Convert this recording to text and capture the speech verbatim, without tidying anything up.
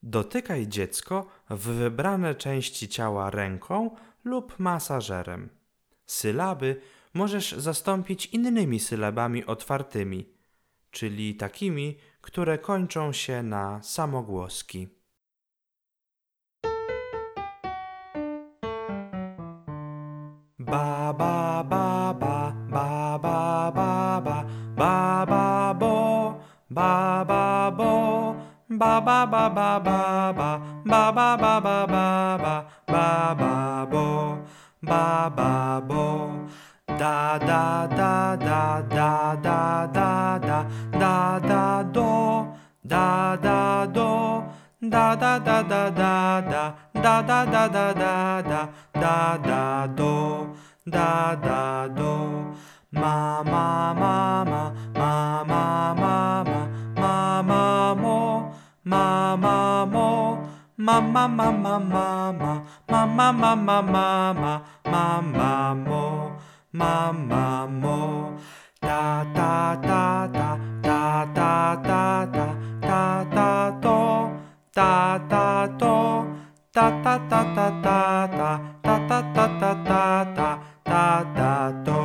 Dotykaj dziecko w wybrane części ciała ręką lub masażerem. Sylaby możesz zastąpić innymi sylabami otwartymi, czyli takimi, które kończą się na samogłoski. Ba ba ba ba ba ba ba ba ba ba bo ba ba bo ba ba ba ba ba ba ba ba ba ba ba ba ba bo ba ba bo da da da da da da da da da da do da da do da da da da da da da da da da da da da da do da da do ma ma ma ma ma ma ma ma ma mo ma ma mo ma ma ma ma ma ma ma ma ma ma ma ma ma ma mo ma ma mo ta ta ta ta ta ta ta ta ta ta to ta ta to ta ta ta ta ta ta ta ta ta ta ta ta ta ta to